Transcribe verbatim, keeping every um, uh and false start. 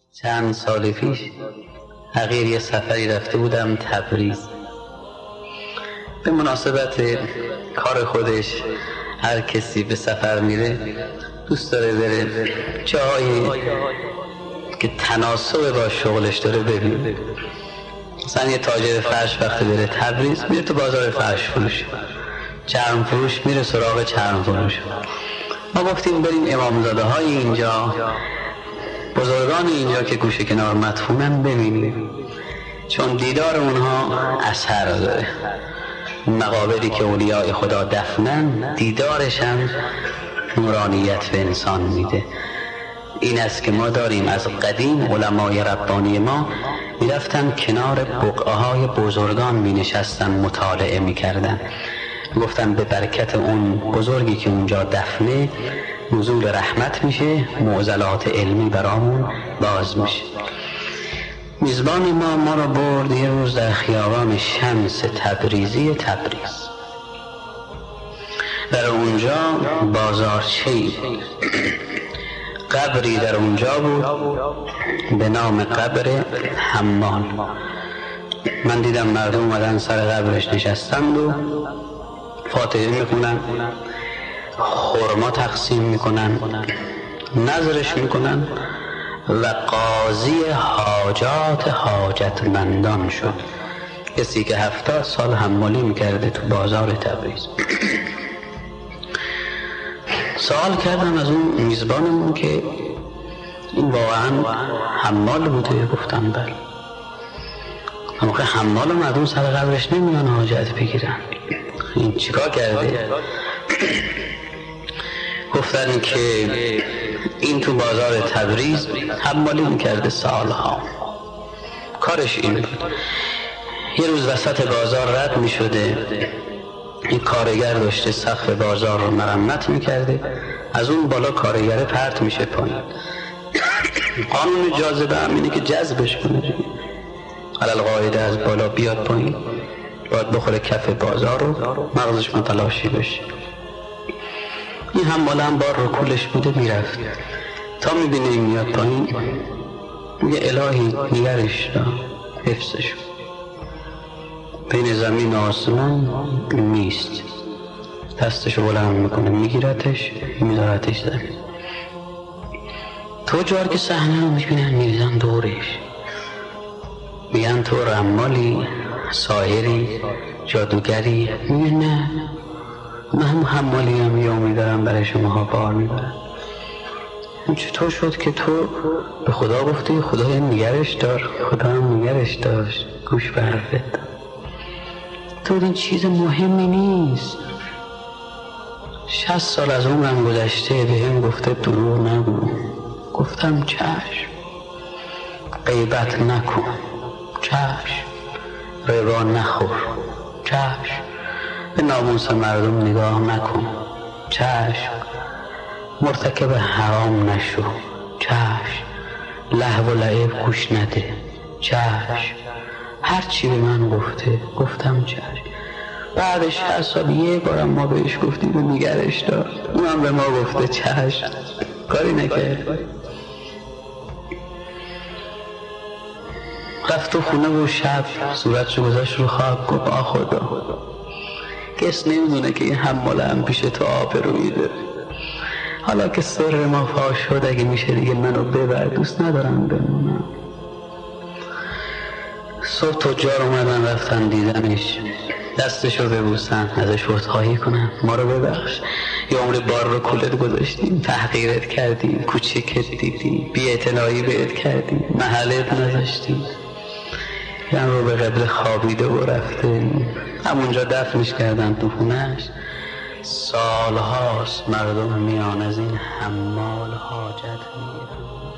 چند سال پیش اخیر یه سفری رفته بودم تبریز. به مناسبت کار خودش هر کسی به سفر میره دوست داره بره جایی که تناسب با شغلش داره ببینه. مثلا یه تاجر فرش وقتی بره تبریز میره تو بازار فرش فروش، چرم فروش میره سراغ چرم فروش. ما گفتیم بریم امامزاده های اینجا، بزرگان اینجا که گوشه کنار مدفونن ببینیم، چون دیدار اونها اثر داره. مقابری که اولیاء خدا دفنن دیدارش هم نورانیت به انسان میده. این است که ما داریم از قدیم علمای ربانی ما میرفتن کنار بقعه‌های بزرگان مینشستن مطالعه میکردن، گفتن به برکت اون بزرگی که اونجا دفنه نزول رحمت میشه، معضلات علمی برامون باز میشه. میزبان ما ما را برد یه روز در خیابان شمس تبریزی تبریز. در اونجا بازارچه‌ای قبری در اونجا بود به نام قبر حمال. من دیدم مردم اومدن سر قبرش نشستند و فاتحه میکنن، خرما تقسیم میکنن، نظرش میکنن و قاضی حاجات حاجتمندان شد. کسی که هفتاد سال حمالی میکرده تو بازار تبریز. سوال کردم از اون میزبانمون که این واقعا حمال بوده؟ گفتم بله. اما که حمال مردم سر قبرش نمیان حاجت بگیرن، این چیکار کرده؟ گفتن که این تو بازار تبریز حمالی میکرده سالها، کارش این بود. یه روز وسط بازار رد میشده، این کارگر داشته سقف بازار رو مرمت میکرده، از اون بالا کارگره پرت میشه پایین. قانون جاذبه هم اینه که جذبش کنه، علل قاعده از بالا بیاد پایین، باید بخوره کف بازار رو مغزش متلاشی بشه. این هم بالا هم بار رو کولش بوده میرفت تا میبینه این میاد پایین، میگه الهی نگرش را حفظش بین زمین و آسمان میست، دستشو بلند میکنه میگیرتش میذارتش زمین. تجار که صحنه رو میبینن میریزن دورش، میگن تو رمالی، ساحری، جادوگری؟ میگه نه، من هم حمالی هم یه امید دارم برای شما ها بار میبرم. چطور شد که تو به خدا گفتی خدا نگرش دار؟ خدا هم نگرش داشت، گوش به حرفت. تو این چیز مهمی نیست. شصت سال از عمرم گذشته به هم گفته دروغ نگو، گفتم چشم. غیبت نکن، چشم. ربا نخور، چشم. به ناموس مردم نگاه نکن، چشم. مرتکب حرام نشو، چشم. لهو و لعب گوش نده، چشم. هر چی به من گفته گفتم چشم. بعدش هر سال یه بارم ما بهش گفتیم و نگرش دار، اونم به ما گفته چشم، کاری نکرد. رفت تو خونه و شب صورتشو گذاشت رو خاک، گفت آ خدا، کس نمیدونه که این حماله هم پیش تو آبرویی داره. حالا که سر ما فاش شد اگه میشه دیگه منو ببر، دوست ندارم بمونم. صبح تجار اومدن رفتن دیدنش، دستشو ببوسن، ازش عذرخواهی کنن، ما رو ببخش، یه عمر بار رو کولت گذاشتیم، تحقیرت کردیم، کوچیکت دیدیم، بی‌اعتنایی بهت کردیم، محلت نذاشتیم. یه رو به قبر خوابیده و رفته، همونجا دفنش کردن تو خونش. سالهاست مردم میان از این حمال حاجت میگیرن.